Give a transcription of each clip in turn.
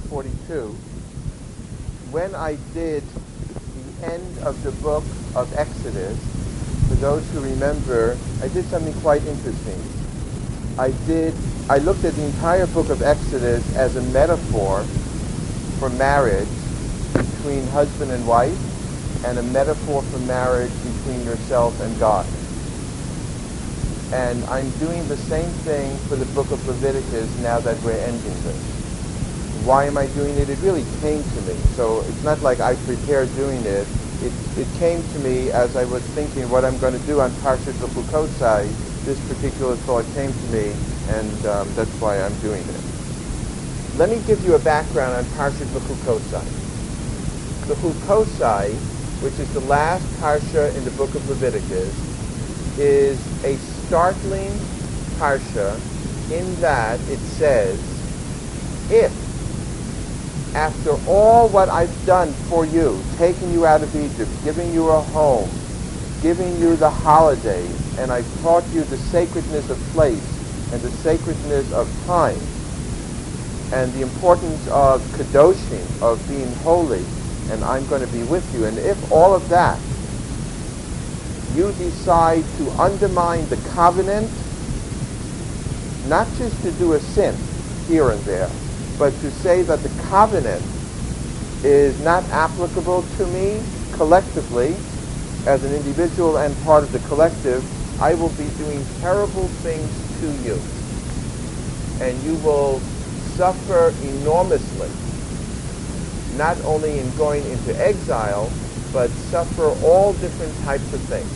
42, when I did the end of the book of Exodus, for those who remember, I did something quite interesting. I looked at the entire book of Exodus as a metaphor for marriage between husband and wife, and a metaphor for marriage between yourself and God. And I'm doing the same thing for the book of Leviticus now that we're ending this. Why am I doing it? It really came to me. So it's not like I prepared doing it. It came to me as I was thinking what I'm going to do on Parshat V'chukosai. This particular thought came to me, and that's why I'm doing it. Let me give you a background on Parshat V'chukosai. V'chukosai, which is the last parsha in the book of Leviticus, is a startling parsha in that it says, if after all what I've done for you, taking you out of Egypt, giving you a home, giving you the holidays, and I've taught you the sacredness of place and the sacredness of time, and the importance of kadoshim, of being holy, and I'm going to be with you. And if all of that, you decide to undermine the covenant, not just to do a sin here and there, but to say that the covenant is not applicable to me collectively, as an individual and part of the collective, I will be doing terrible things to you. And you will suffer enormously, not only in going into exile, but suffer all different types of things.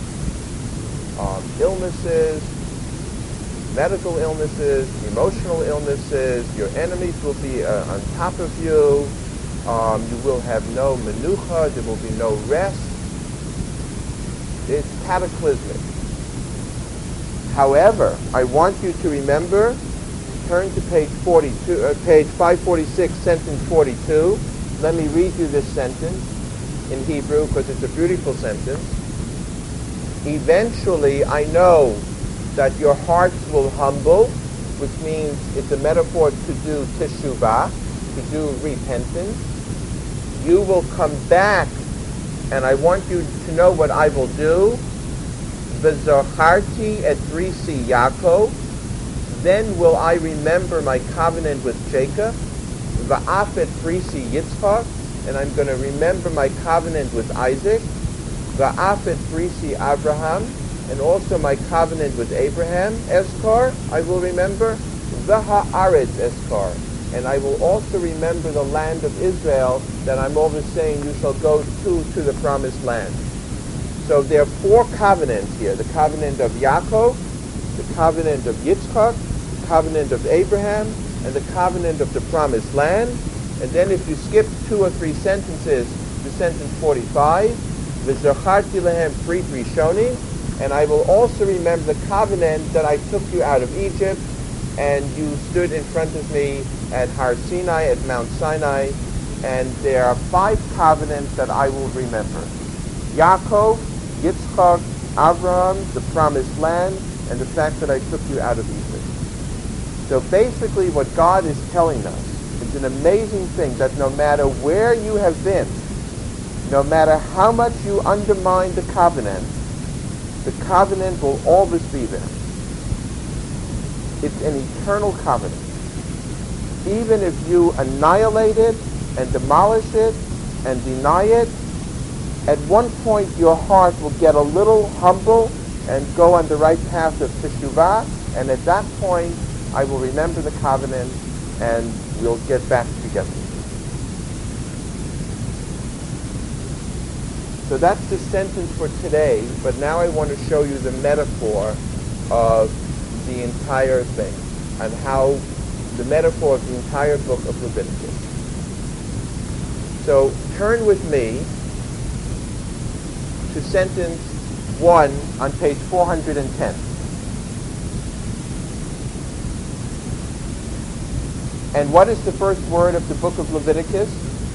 Illnesses, medical illnesses, emotional illnesses, your enemies will be on top of you, you will have no menucha, there will be no rest. It's cataclysmic. However, I want you to remember, turn to page 546, sentence 42. Let me read you this sentence in Hebrew because it's a beautiful sentence. Eventually, I know that your hearts will humble, which means it's a metaphor to do teshuvah, to do repentance. You will come back, and I want you to know what I will do. V'zacharti et brisi Yaakov, then will I remember my covenant with Jacob. V'af et brisi Yitzchak, and I'm going to remember my covenant with Isaac. V'af et brisi Abraham, and also my covenant with Abraham. Eskar, I will remember. V'ha'aretz Eskar, and I will also remember the land of Israel that I'm always saying you shall go to the promised land. So there are four covenants here. The covenant of Yaakov, the covenant of Yitzchak, the covenant of Abraham, and the covenant of the promised land. And then if you skip 2 or 3 sentences to sentence 45, V'zacharti lehem brit rishonim, and I will also remember the covenant that I took you out of Egypt, and you stood in front of me at Har Sinai, at Mount Sinai, and there are 5 covenants that I will remember. Yaakov, Yitzchak, Abraham, the promised land, and the fact that I took you out of Egypt. So basically what God is telling us, it's an amazing thing that no matter where you have been, no matter how much you undermine the covenant will always be there. It's an eternal covenant. Even if you annihilate it and demolish it and deny it, at one point your heart will get a little humble and go on the right path of teshuvah, and at that point I will remember the covenant and we'll get back together. So that's the sentence for today, but now I want to show you the metaphor of the entire thing, and how the metaphor of the entire book of Leviticus. So turn with me to sentence 1 on page 410. And what is the first word of the book of Leviticus?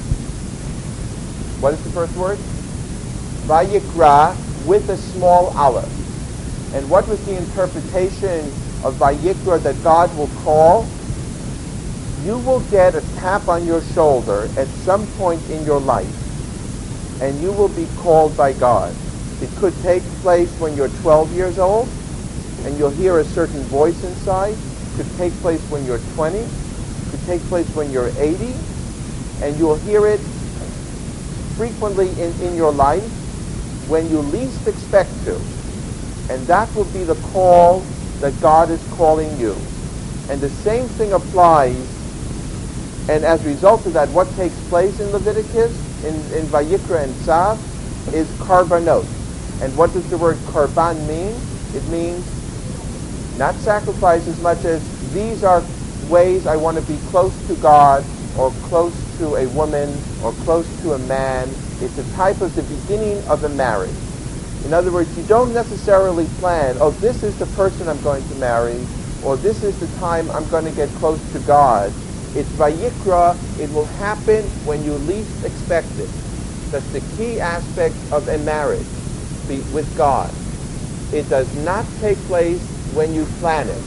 What is the first word? Vayikra, with a small aleph. And what was the interpretation of Vayikra that God will call? you will get a tap on your shoulder at some point in your life, and you will be called by God. It could take place when you're 12 years old, and you'll hear a certain voice inside. It could take place when you're 20. It could take place when you're 80, and you'll hear it frequently in your life when you least expect to. And that will be the call that God is calling you. And the same thing applies, and as a result of that, what takes place in Leviticus, in Vayikra and Tzav, is karbanot. And what does the word karban mean? It means not sacrifice as much as these are ways I want to be close to God, or close to a woman, or close to a man. It's a type of the beginning of a marriage. In other words, you don't necessarily plan, oh, this is the person I'm going to marry, or this is the time I'm going to get close to God. It's Vayikra. It will happen when you least expect it. That's the key aspect of a marriage with God. It does not take place when you plan it.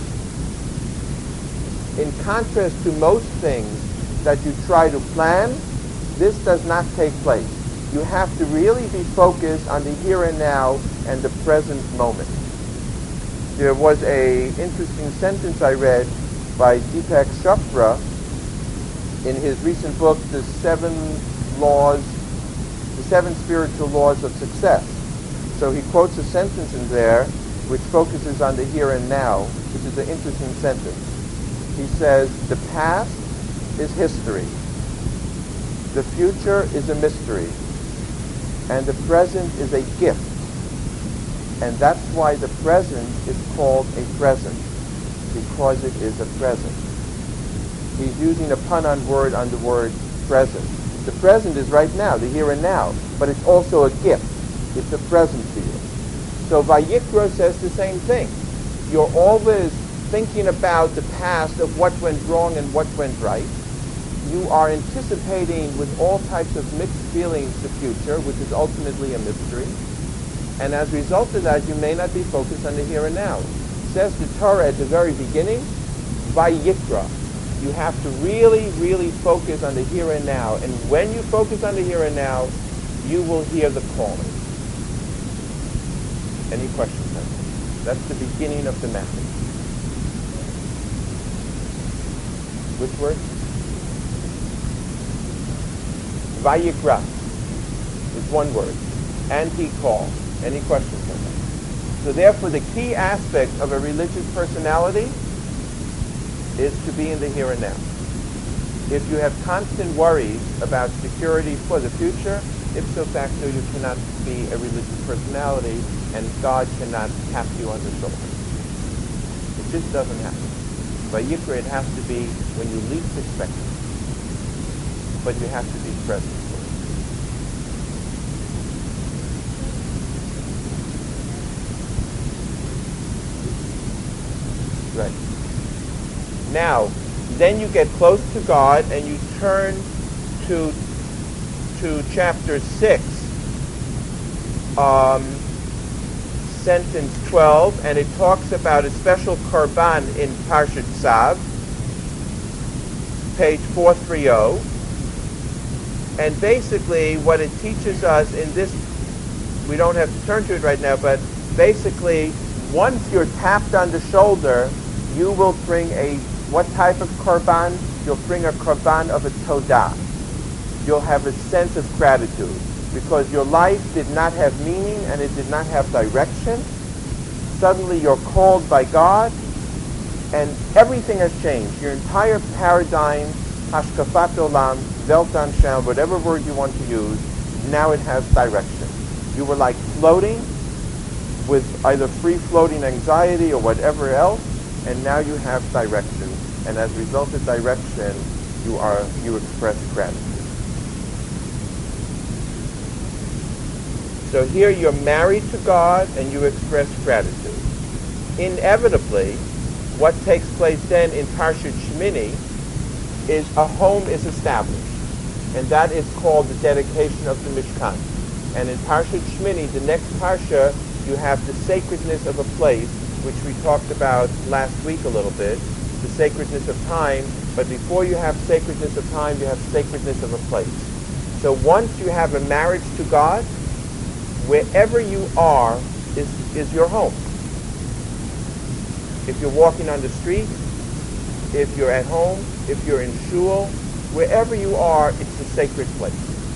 In contrast to most things that you try to plan, this does not take place. You have to really be focused on the here and now and the present moment. There was an interesting sentence I read by Deepak Chopra in his recent book, The Seven Spiritual Laws of Success. So he quotes a sentence in there which focuses on the here and now, which is an interesting sentence. He says, the past is history. The future is a mystery. And the present is a gift. And that's why the present is called a present, because it is a present. He's using a pun on the word present. The present is right now, the here and now, but it's also a gift. It's a present to you. So Vayikra says the same thing. You're always thinking about the past of what went wrong and what went right. You are anticipating with all types of mixed feelings the future, which is ultimately a mystery. And as a result of that, you may not be focused on the here and now. It says the Torah at the very beginning, Vayikra. You have to really, really focus on the here and now. And when you focus on the here and now, you will hear the calling. Any questions? That's the beginning of the message. Which word? Vayikra is one word. And he called. Any questions on that? So therefore, the key aspect of a religious personality is to be in the here and now. If you have constant worries about security for the future, ipso facto you cannot be a religious personality, and God cannot tap you on the shoulder. It just doesn't happen. Vayikra, it has to be when you least expect it. But you have to be present for it. Right. Now, then you get close to God and you turn to chapter 6, sentence 12, and it talks about a special karban in Parshat Tzav, page 430. And basically what it teaches us in this, we don't have to turn to it right now, but basically once you're tapped on the shoulder, you will bring what type of karban? You'll bring a karban of a todah. You'll have a sense of gratitude because your life did not have meaning and it did not have direction. Suddenly you're called by God and everything has changed. Your entire paradigm, hashkafat olam, Weltanschauung, whatever word you want to use, now it has direction. You were like floating with either free-floating anxiety or whatever else, and now you have direction. And as a result of direction, you express gratitude. So here you're married to God and you express gratitude. Inevitably, what takes place then in Parshat Shmini is a home is established. And that is called the dedication of the Mishkan. And in Parshat Shmini, the next Parsha, you have the sacredness of a place, which we talked about last week a little bit, the sacredness of time, But before you have sacredness of time, you have sacredness of a place. So once you have a marriage to God, wherever you are is your home. If you're walking on the street, if you're at home, if you're in shul, wherever you are, it's a sacred place.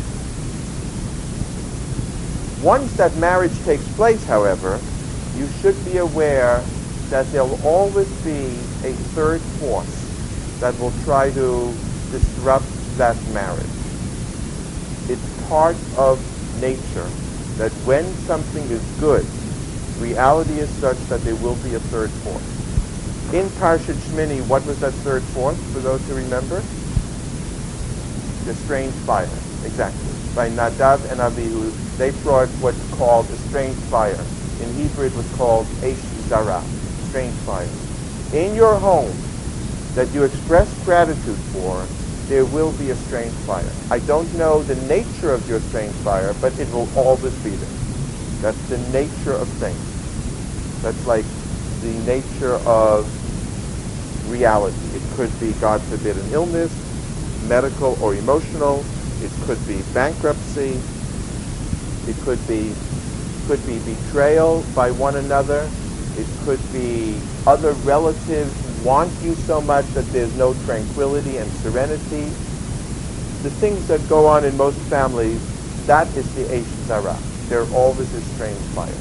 Once that marriage takes place, however, you should be aware that there will always be a third force that will try to disrupt that marriage. It's part of nature that when something is good, reality is such that there will be a third force. In Parshat Shmini, what was that third force, for those who remember? The strange fire, exactly. By Nadav and Avihu, they brought what's called a strange fire. In Hebrew it was called Eish Zara, strange fire. In your home that you express gratitude for, there will be a strange fire. I don't know the nature of your strange fire, but it will always be there. That's the nature of things. That's like the nature of reality. It could be, God forbid, an illness, medical or emotional. It could be bankruptcy. It could be betrayal by one another. It could be other relatives want you so much that there's no tranquility and serenity. The things that go on in most families, that is the Eish Zara. There always is strange fire.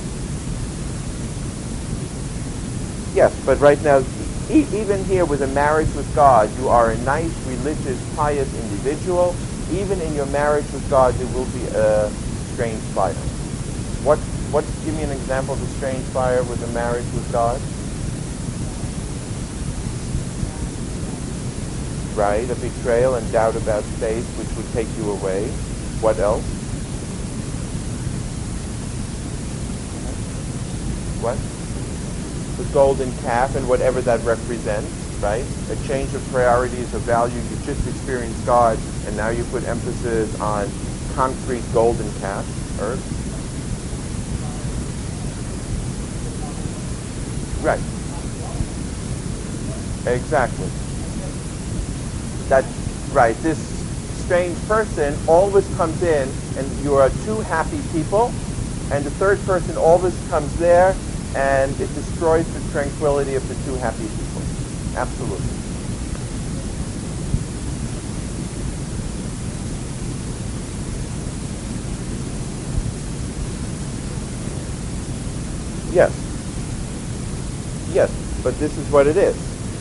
Yes, but right now, even here with a marriage with God, you are a nice, religious, pious individual. Even in your marriage with God, there will be a strange fire. Give me an example of a strange fire with a marriage with God. Right, a betrayal and doubt about faith, which would take you away. What else? What? The golden calf and whatever that represents, right? A change of priorities, of value. You just experienced God, and now you put emphasis on concrete golden calf, earth. Right. Exactly. That's right. This strange person always comes in, and you are two happy people, and the third person always comes there, and it destroys the tranquility of the two happy people. Absolutely. Yes. Yes, but this is what it is.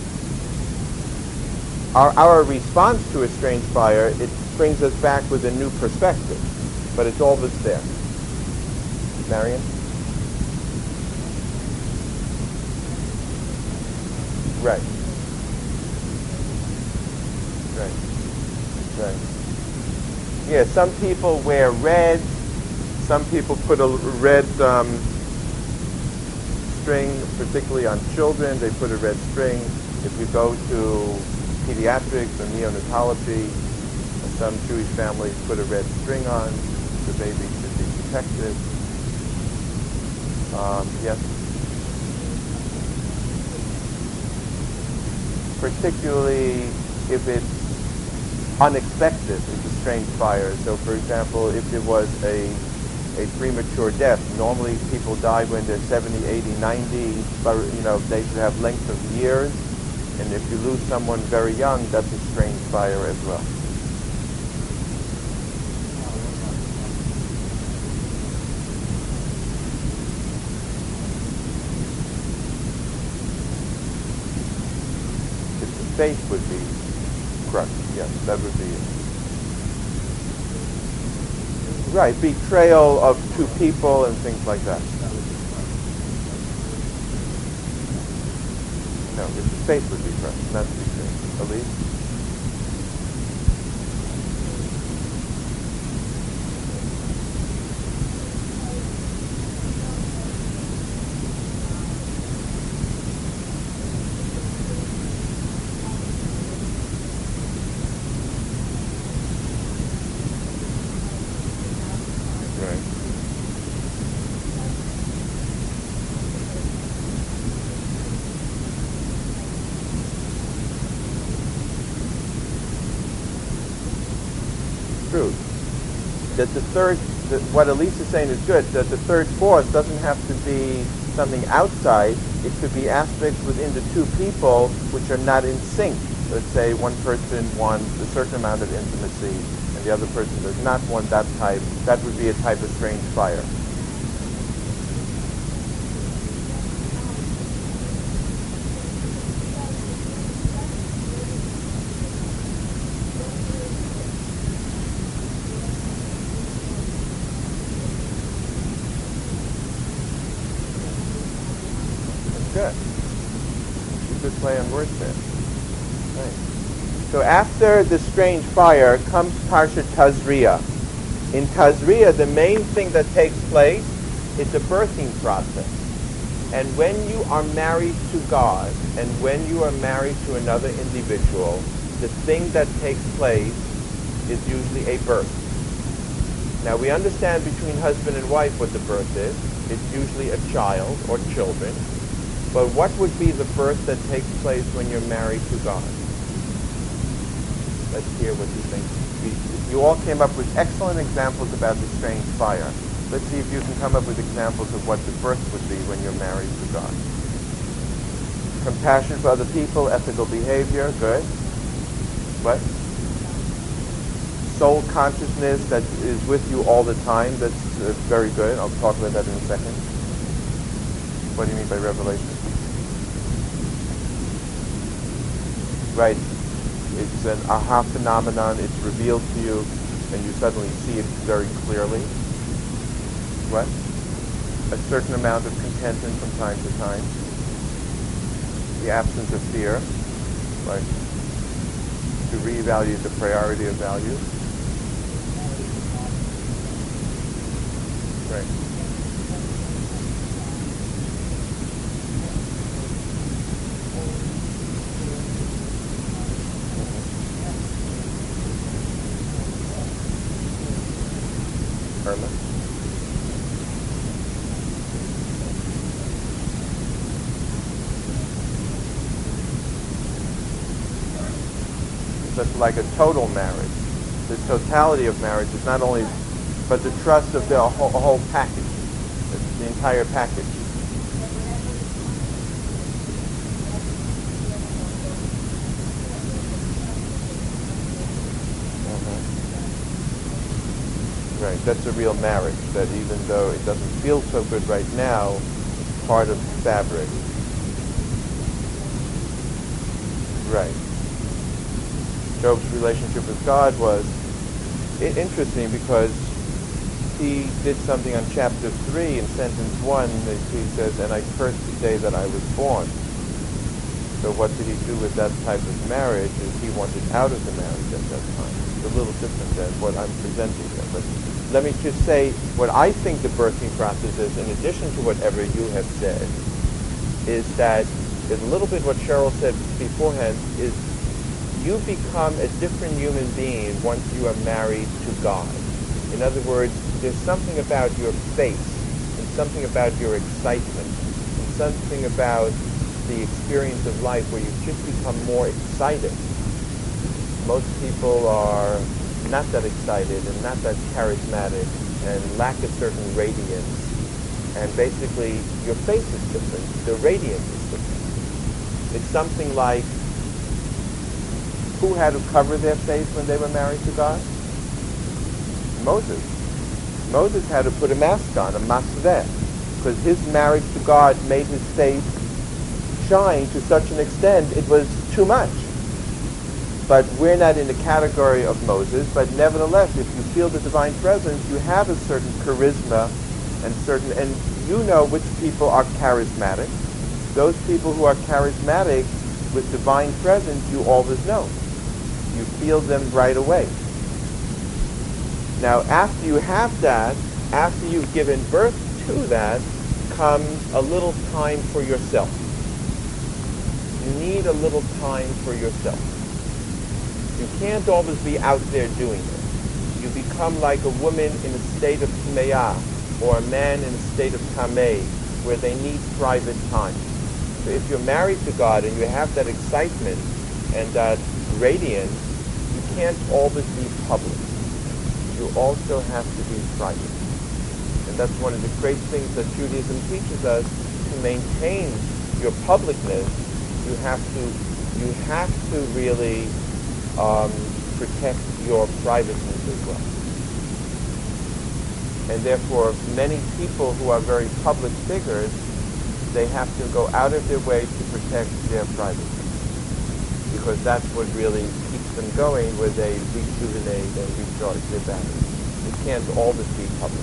Our response to a strange fire, it brings us back with a new perspective, but it's always there. Marion? Right. Right. Yeah, some people wear red. Some people put a red string, particularly on children. They put a red string. If you go to pediatrics or neonatology, some Jewish families put a red string on. The baby should be protected. Yes. Particularly if it's unexpected, it's a strange fire. So, for example, if there was a premature death, normally people die when they're 70, 80, 90, but, they should have length of years. And if you lose someone very young, that's a strange fire as well. If the faith would be crushed, yes, that would be it. Right, betrayal of two people and things like that. No, if the faith would be crushed, not betrayal. Elise? truth. That what Elise is saying is good, that the third force doesn't have to be something outside. It could be aspects within the two people which are not in sync. Let's say one person wants a certain amount of intimacy and the other person does not want that type. That would be a type of strange fire. Good. Good play on words there. Nice. So after the strange fire comes Parshat Tazria. In Tazria, the main thing that takes place is the birthing process. And when you are married to God, and when you are married to another individual, the thing that takes place is usually a birth. Now we understand between husband and wife what the birth is. It's usually a child or children. But what would be the birth that takes place when you're married to God? Let's hear what you think. You all came up with excellent examples about the strange fire. Let's see if you can come up with examples of what the birth would be when you're married to God. Compassion for other people, ethical behavior, good. What? Soul consciousness that is with you all the time, that's very good. I'll talk about that in a second. What do you mean by revelation? Right. It's an aha phenomenon. It's revealed to you, and you suddenly see it very clearly. What? A certain amount of contentment from time to time. The absence of fear. Right. To reevaluate the priority of values. Right. Irma? It's like a total marriage. The totality of marriage is not only, but the trust of the whole package, the entire package. Right, that's a real marriage, that even though it doesn't feel so good right now, it's part of the fabric. Right. Job's relationship with God was interesting because he did something on chapter 3 in sentence 1. He says, and I cursed the day that I was born. So what did he do with that type of marriage? Is he wanted out of the marriage at that time. It's a little different than what I'm presenting here. But let me just say what I think the birthing process is, in addition to whatever you have said, is that a little bit what Cheryl said beforehand is you become a different human being once you are married to God. In other words, there's something about your face, and something about your excitement, and something about the experience of life where you just become more excited. Most people are not that excited and not that charismatic and lack a certain radiance. And basically, your face is different. The radiance is different. It's something like, who had to cover their face when they were married to God? Moses. Moses had to put a mask on, a masveh, because his marriage to God made his face shine to such an extent it was too much. But we're not in the category of Moses, but nevertheless, if you feel the divine presence, you have a certain charisma and you know which people are charismatic. Those people who are charismatic with divine presence, you always know. You feel them right away. Now, after you have that, after you've given birth to that, comes a little time for yourself. You need a little time for yourself. You can't always be out there doing it. You become like a woman in a state of tmeah, or a man in a state of tameh, where they need private time. So if you're married to God and you have that excitement and that radiance, you can't always be public. you also have to be private. And that's one of the great things that Judaism teaches us. To maintain your publicness, you have to really protect your privateness as well. And therefore, many people who are very public figures, they have to go out of their way to protect their privacy, because that's what really keeps them going, where they rejuvenate and recharge their batteries. It can't always be public.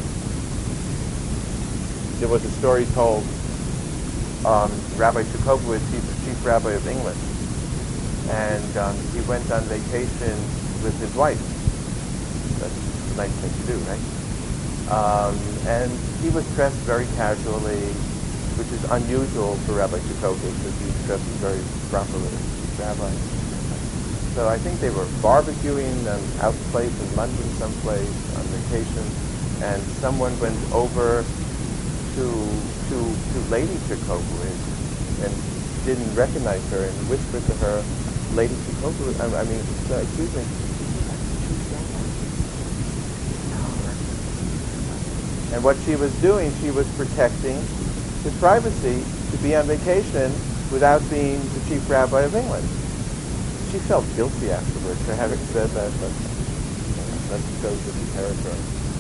There was a story told, Rabbi Shukobowitz, he's the chief rabbi of England, and he went on vacation with his wife. That's a nice thing to do, right? And he was dressed very casually, which is unusual for Rabbi Shukobowitz, because he dresses very properly as chief rabbi. So I think they were barbecuing out place in London someplace on vacation, and someone went over to Lady Shukobowitz and didn't recognize her and whispered to her, Lady Shukobowitz, excuse me, and what she was doing, she was protecting his privacy to be on vacation without being the chief rabbi of England. She felt guilty afterwards for having said that, but that goes with the territory.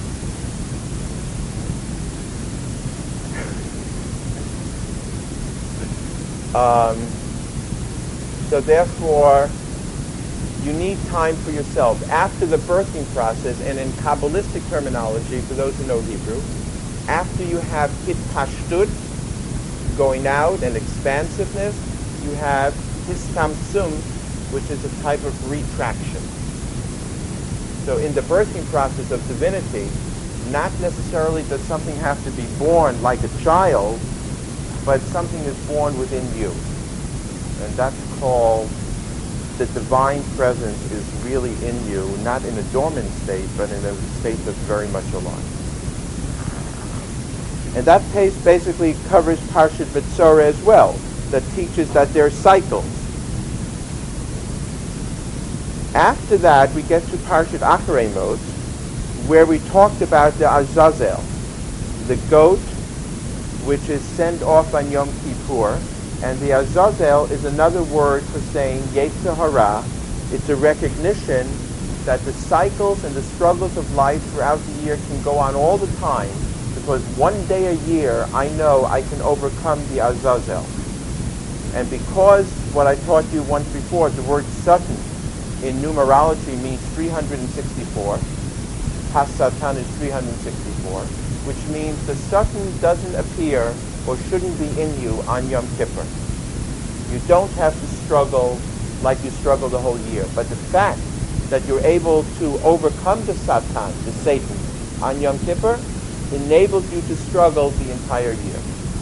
So therefore, you need time for yourself. After the birthing process, and in Kabbalistic terminology, for those who know Hebrew, after you have hitpashtut, going out, and expansiveness, you have histamsum, which is a type of retraction. So in the birthing process of divinity, not necessarily does something have to be born like a child, but something is born within you. And that's called the divine presence is really in you, not in a dormant state, but in a state that's very much alive. And that case basically covers Parshat Betzorah as well, that teaches that there are cycles. After that, we get to Parshat Acharei where we talked about the Azazel, the goat, which is sent off on Yom Kippur. And the Azazel is another word for saying Yetzer Hara. It's a recognition that the cycles and the struggles of life throughout the year can go on all the time, because one day a year I know I can overcome the Azazel. And because what I taught you once before, the word Satan in numerology means 364. Has-Satan is 364, which means the Satan doesn't appear or shouldn't be in you on Yom Kippur. You don't have to struggle like you struggle the whole year. But the fact that you're able to overcome the Satan, the Satan, on Yom Kippur, enables you to struggle the entire year.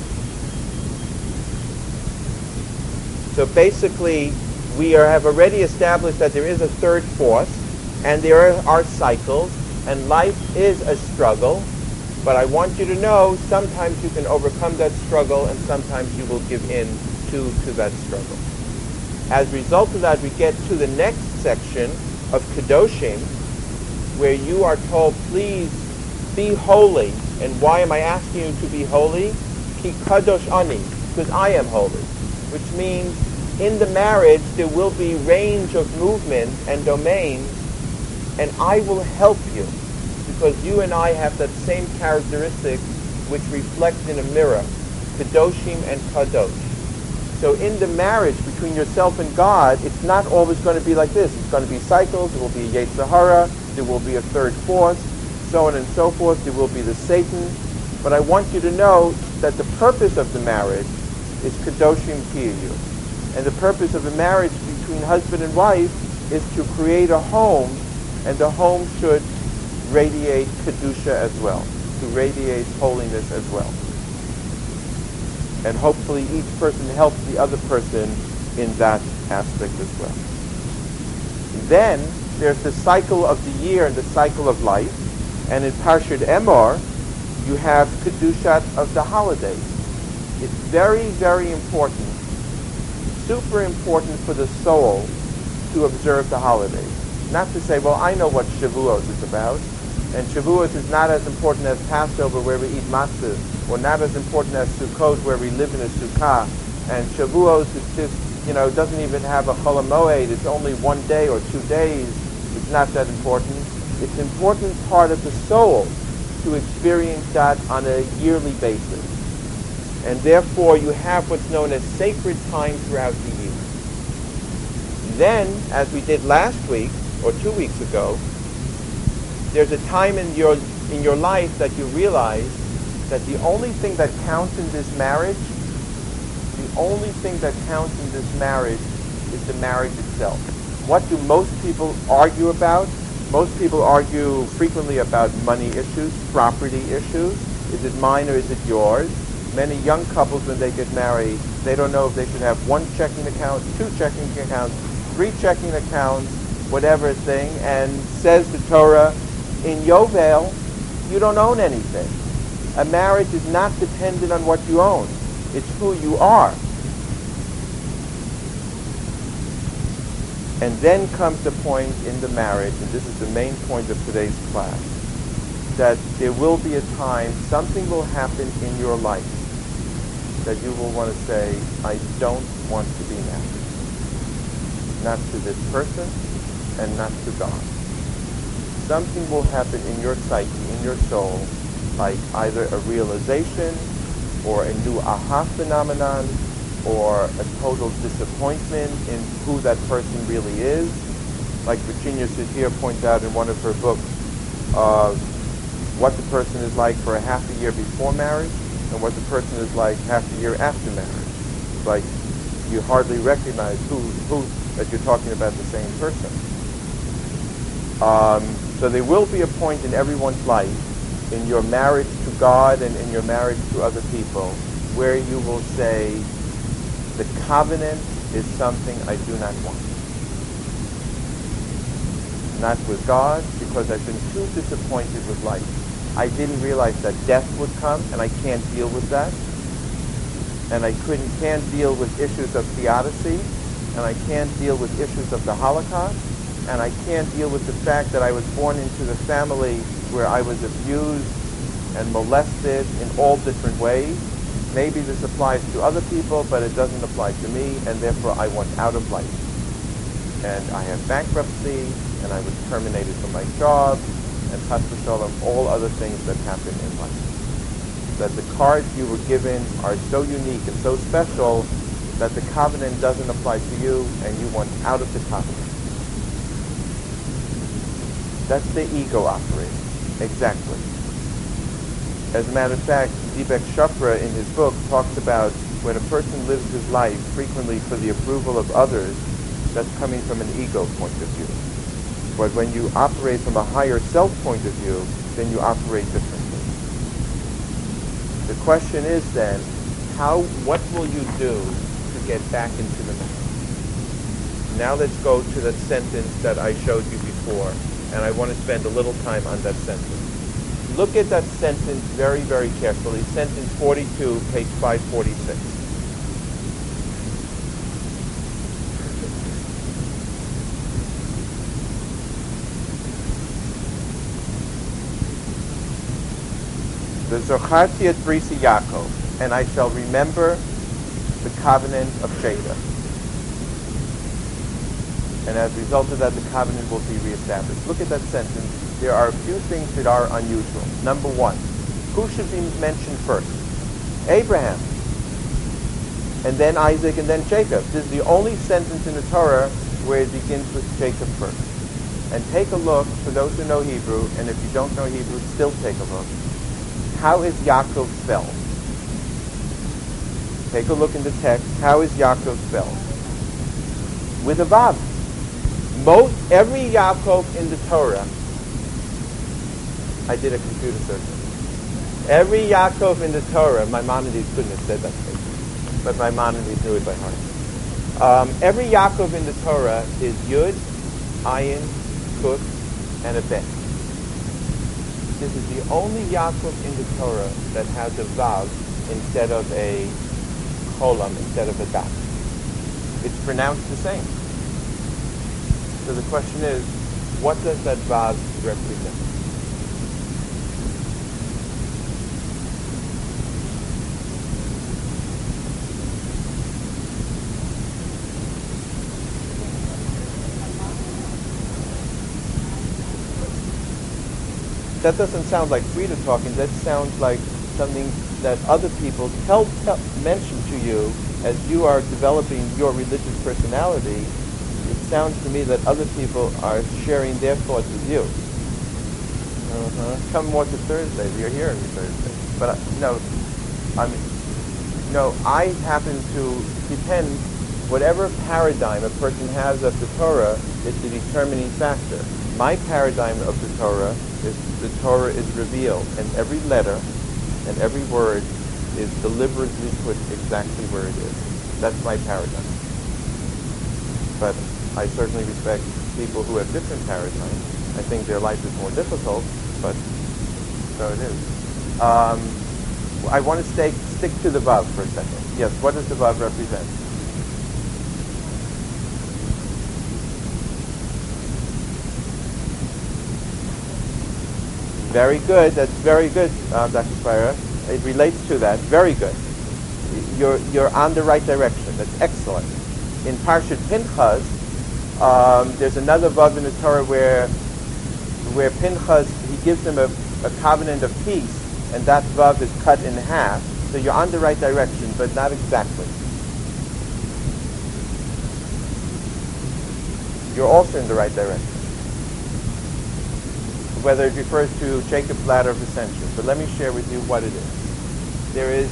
So basically, we have already established that there is a third force, and there are cycles, and life is a struggle. But I want you to know, sometimes you can overcome that struggle, and sometimes you will give in to that struggle. As a result of that, we get to the next section of Kedoshim, where you are told, please be holy. And why am I asking you to be holy? Ki kadosh ani, because I am holy. Which means, in the marriage, there will be range of movement and domains, and I will help you, because you and I have that same characteristic which reflects in a mirror, Kedoshim and Kadosh. So in the marriage between yourself and God, it's not always going to be like this. It's going to be cycles. There will be a Yetzer Hara. There will be a third force, so on and so forth. There will be the Satan. But I want you to know that the purpose of the marriage is Kedoshim Kiyu. And the purpose of a marriage between husband and wife is to create a home, and the home should radiate Kedusha as well, to radiate holiness as well. And hopefully each person helps the other person in that aspect as well. Then there's the cycle of the year and the cycle of life. And in Parshat Emor, you have Kedushat of the holidays. It's very, very important, super important for the soul to observe the holidays. Not to say, well, I know what Shavuos is about. And Shavuos is not as important as Passover, where we eat matzah, or not as important as Sukkot, where we live in a sukkah. And Shavuos is just, doesn't even have a Chol HaMoed. It's only 1 day or 2 days. It's not that important. It's an important part of the soul to experience that on a yearly basis. And therefore, you have what's known as sacred time throughout the year. Then, as we did last week, or 2 weeks ago, there's a time in your life that you realize that the only thing that counts in this marriage, is the marriage itself. What do most people argue about? Most people argue frequently about money issues, property issues. Is it mine or is it yours? Many young couples, when they get married, they don't know if they should have 1 checking account, 2 checking accounts, 3 checking accounts, whatever thing. And says the Torah, in Yovel, you don't own anything. A marriage is not dependent on what you own. It's who you are. And then comes the point in the marriage, and this is the main point of today's class, that there will be a time, something will happen in your life that you will want to say, I don't want to be married. Not to this person and not to God. Something will happen in your psyche, in your soul, like either a realization or a new aha phenomenon or a total disappointment in who that person really is. Like Virginia Satir points out in one of her books, what the person is like for a half a year before marriage and what the person is like half a year after marriage. Like you hardly recognize who that you're talking about the same person. So there will be a point in everyone's life, in your marriage to God and in your marriage to other people, where you will say, the covenant is something I do not want. Not with God, because I've been too disappointed with life. I didn't realize that death would come, and I can't deal with that. And I can't deal with issues of theodicy, and I can't deal with issues of the Holocaust, and I can't deal with the fact that I was born into the family where I was abused and molested in all different ways. Maybe this applies to other people, but it doesn't apply to me, and therefore I want out of life. And I have bankruptcy, and I was terminated from my job, and chas v'shalom, all other things that happen in life. That the cards you were given are so unique and so special that the covenant doesn't apply to you, and you want out of the covenant. That's the ego operating. Exactly. As a matter of fact, Deepak Chopra in his book talks about when a person lives his life frequently for the approval of others, that's coming from an ego point of view. But when you operate from a higher self point of view, then you operate differently. The question is then, what will you do to get back into the marriage? Now let's go to that sentence that I showed you before, and I want to spend a little time on that sentence. Look at that sentence very, very carefully. Sentence 42, page 546. The Zocharti et Brisi Yaakov, and I shall remember the covenant of Jacob. And as a result of that, the covenant will be reestablished. Look at that sentence. There are a few things that are unusual. Number one, who should be mentioned first? Abraham. And then Isaac and then Jacob. This is the only sentence in the Torah where it begins with Jacob first. And take a look, for those who know Hebrew, and if you don't know Hebrew, still take a look. How is Yaakov spelled? Take a look in the text. How is Yaakov spelled? With a Vav. Every Yaakov in the Torah, I did a computer search. Every Yaakov in the Torah, Maimonides couldn't have said that statement, but Maimonides knew it by heart. Every Yaakov in the Torah is Yud, Ayin, Kuf, and a Bet. This is the only Yaakov in the Torah that has a Vav instead of a Cholam, instead of a Daf. It's pronounced the same. So the question is, what does that Vav represent? that doesn't sound like Frida talking. That sounds like something that other people mention to you as you are developing your religious personality. It sounds to me that other people are sharing their thoughts with you. Come more to Thursday. You're here every Thursday. But I happen to depend. Whatever paradigm a person has of the Torah is the determining factor. My paradigm of the Torah is revealed, and every letter and every word is deliberately put exactly where it is. That's my paradigm. But I certainly respect people who have different paradigms. I think their life is more difficult, but so it is. I want to stick to the Vav for a second. Yes, what does the Vav represent? Very good. That's very good, Dr. Spira. It relates to that. Very good. You're on the right direction. That's excellent. In Parshat Pinchas, there's another vav in the Torah where Pinchas, he gives him a covenant of peace, and that vav is cut in half. So you're on the right direction, but not exactly. You're also in the right direction, whether it refers to Jacob's ladder of ascension. But let me share with you what it is. There is,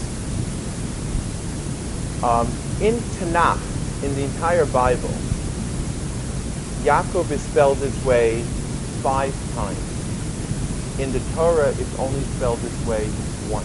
in Tanakh, in the entire Bible, Yaakov is spelled this way 5 times. In the Torah, it's only spelled this way once.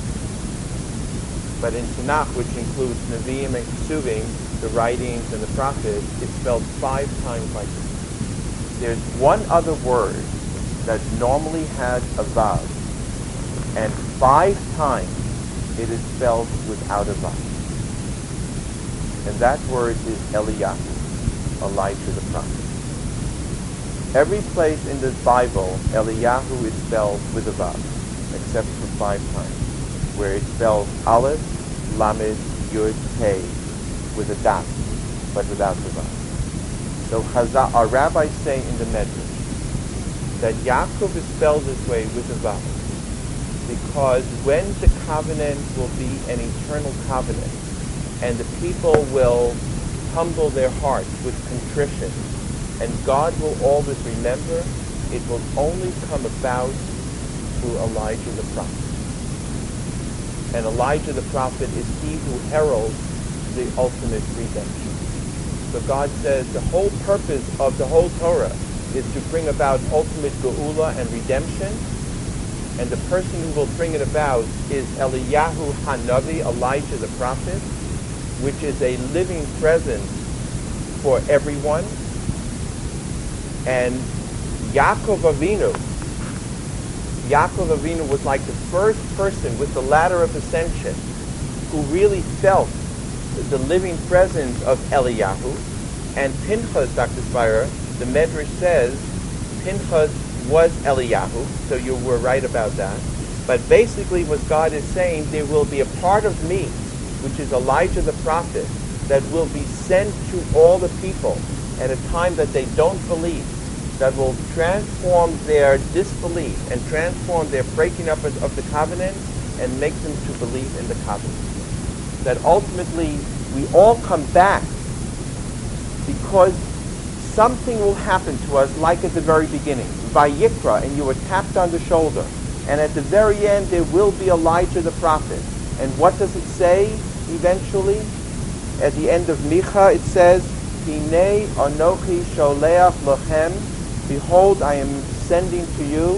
But in Tanakh, which includes Nevi'im and Kesuvim, the writings and the prophets, it's spelled 5 times like this. There's one other word that normally has a vav, and 5 times it is spelled without a vav. And that word is Eliyahu, Elijah the prophet. Every place in the Bible, Eliyahu is spelled with a vav, except for 5 times, where it's spelled Aleph, Lamed, Yud, Hey, with a dot, but without the vav. So our rabbis say in the Medrash that Yaakov is spelled this way with a vav, because when the covenant will be an eternal covenant, and the people will humble their hearts with contrition, and God will always remember, it will only come about through Elijah the prophet. And Elijah the prophet is he who heralds the ultimate redemption. So God says the whole purpose of the whole Torah is to bring about ultimate geula and redemption, and the person who will bring it about is Eliyahu Hanavi, Elijah the prophet, which is a living presence for everyone. And Yaakov Avinu was like the first person with the ladder of ascension who really felt the living presence of Eliyahu. And Pinchas, Dr. Spira, the Medrash says Pinchas was Eliyahu, so you were right about that. But basically what God is saying, there will be a part of me, which is Elijah the prophet, that will be sent to all the people at a time that they don't believe, that will transform their disbelief and transform their breaking up of the covenant and make them to believe in the covenant. That ultimately we all come back because something will happen to us like at the very beginning. Vayikra, and you were tapped on the shoulder. And at the very end there will be Elijah the prophet. And what does it say eventually? At the end of Micha it says, Hinei anochi sholeach lochem, behold, I am sending to you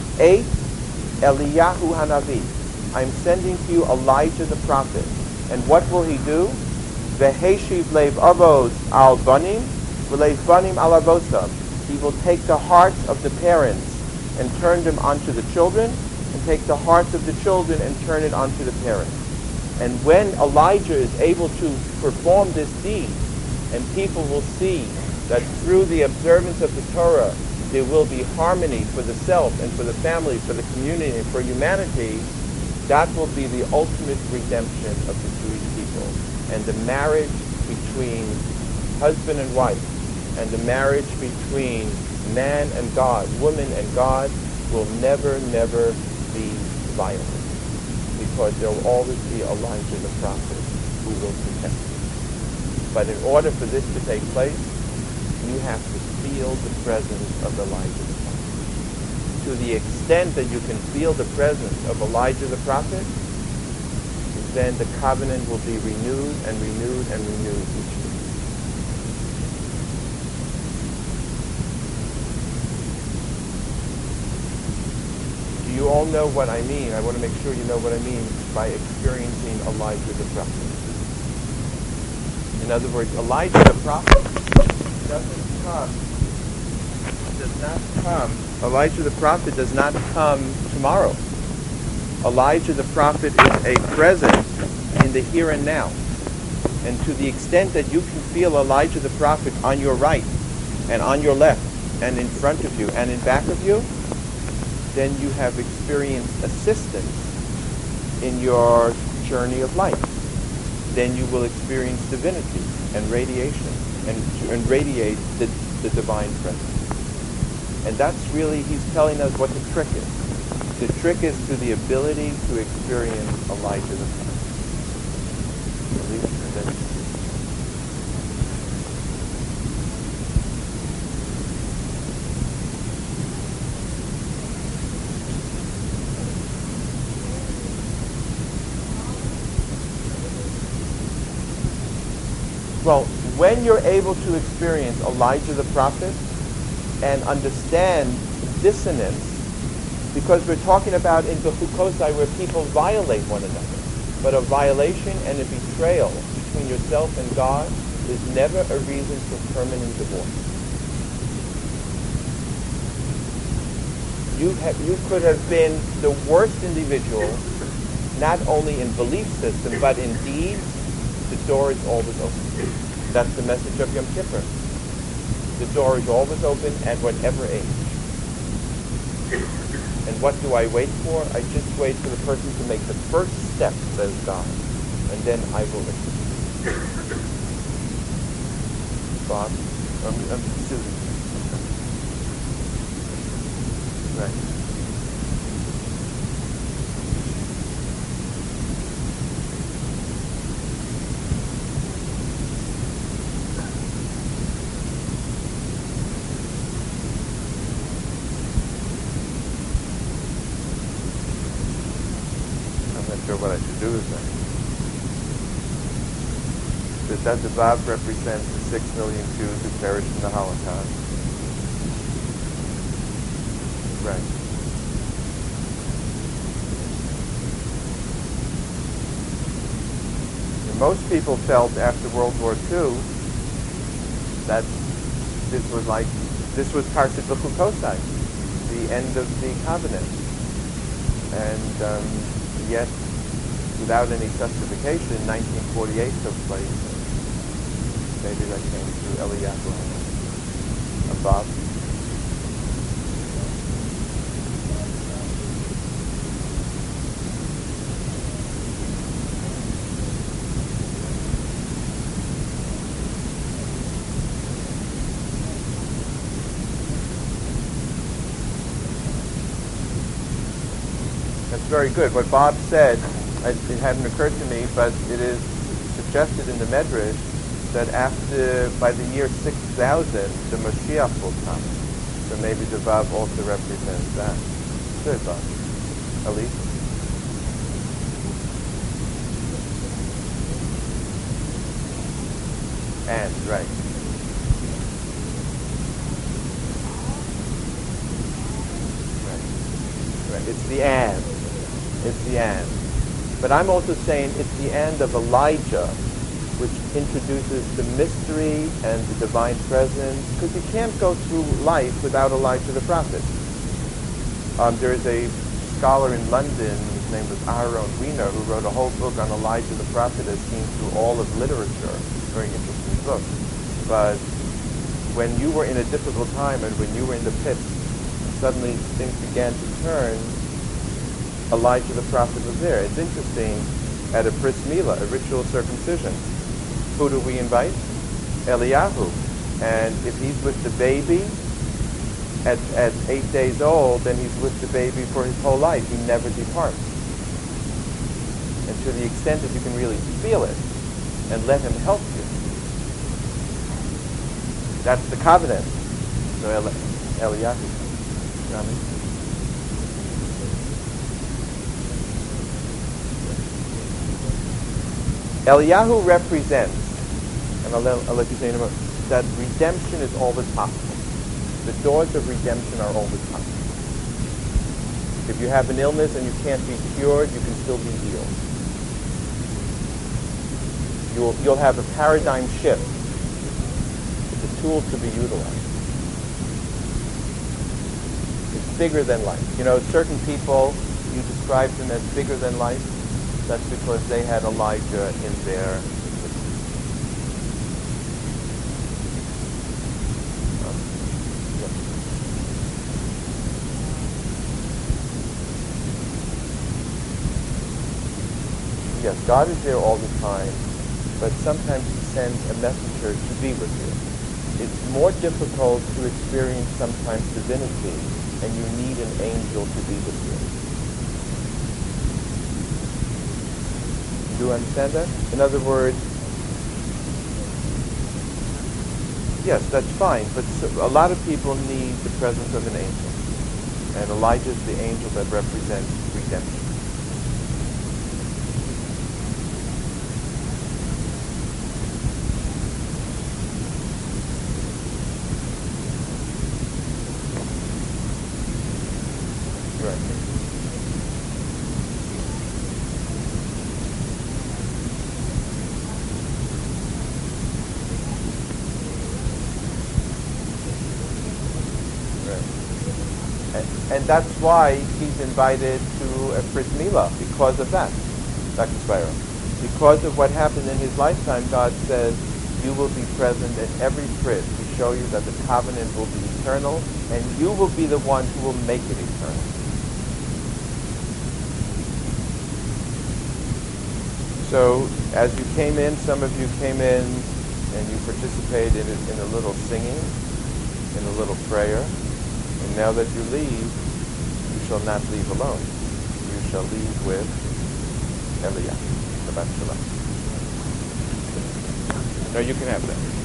Eliyahu Hanavi. I am sending to you Elijah the prophet. And what will he do? Veheshiv leiv avos al banim, v'leiv banim al avosam. He will take the hearts of the parents and turn them onto the children, and take the hearts of the children and turn it onto the parents. And when Elijah is able to perform this deed, and people will see that through the observance of the Torah, there will be harmony for the self and for the family, for the community, and for humanity, that will be the ultimate redemption of the Jewish people. And the marriage between husband and wife, and the marriage between man and God, woman and God, will never, never be violent, because there will always be Elijah the prophet who will protect you. But in order for this to take place, you have to feel the presence of Elijah the prophet. To the extent that you can feel the presence of Elijah the prophet, then the covenant will be renewed and renewed and renewed each year. Do you all know what I mean? I want to make sure you know what I mean by experiencing Elijah the prophet. In other words, Elijah the prophet Elijah the prophet does not come tomorrow. Elijah the prophet is a presence in the here and now. And to the extent that you can feel Elijah the prophet on your right and on your left and in front of you and in back of you, then you have experienced assistance in your journey of life. Then you will experience divinity and radiation and radiate the divine presence. And that's really, he's telling us what the trick is. The trick is to the ability to experience Elijah the prophet. Well, when you're able to experience Elijah the prophet and understand dissonance, because we're talking about in Bechukosai where people violate one another, but a violation and a betrayal between yourself and God is never a reason for permanent divorce. You could have been the worst individual, not only in belief system, but in deeds. The door is always open. That's the message of Yom Kippur. The door is always open at whatever age. And what do I wait for? I just wait for the person to make the first step, says God. And then I will listen. Bob? Susan. Right. What I should do is that. Does the Vav represent the 6 million Jews who perished in the Holocaust? Right. And most people felt after World War II that this was Parshat Bechukosai, the end of the covenant. And yet, without any justification, 1948 took place. Maybe that came through Eliyahu above. That's very good. What Bob said, it hadn't occurred to me, but it is suggested in the Medrash that by the year 6000, the Mashiach will come. So maybe the Vav also represents that. Good, Bob. Elise? And, right. Right. It's the and. It's the and. But I'm also saying it's the end of Elijah, which introduces the mystery and the divine presence, because you can't go through life without Elijah the prophet. There is a scholar in London, his name was Aaron Wiener, who wrote a whole book on Elijah the prophet as seen through all of literature. Very interesting book. But when you were in a difficult time and when you were in the pit, suddenly things began to turn, Elijah the prophet was there. It's interesting, at a bris milah, a ritual circumcision, who do we invite? Eliyahu. And if he's with the baby, at 8 days old, then he's with the baby for his whole life. He never departs. And to the extent that you can really feel it and let him help you, that's the covenant. So Eliyahu. Eliyahu represents, and I'll let you say in a moment, that redemption is always possible. The doors of redemption are always possible. If you have an illness and you can't be cured, you can still be healed. You'll have a paradigm shift. It's a tool to be utilized. It's bigger than life. You know, certain people, you describe them as bigger than life. That's because they had Elijah in their Yes, God is there all the time, but sometimes he sends a messenger to be with you. It's more difficult to experience sometimes divinity, and you need an angel to be with you. Do you understand that? In other words, yes, that's fine, but a lot of people need the presence of an angel. And Elijah is the angel that represents redemption. And that's why he's invited to a Brit Milah, because of that, Dr. Spiro. Because of what happened in his lifetime, God says, you will be present at every Brit to show you that the covenant will be eternal, and you will be the one who will make it eternal. So, as you came in, some of you came in and you participated in a little singing, in a little prayer. And now that you leave, you shall not leave alone. You shall leave with Eliyahu. Shabbat Shalom. No, you can have that.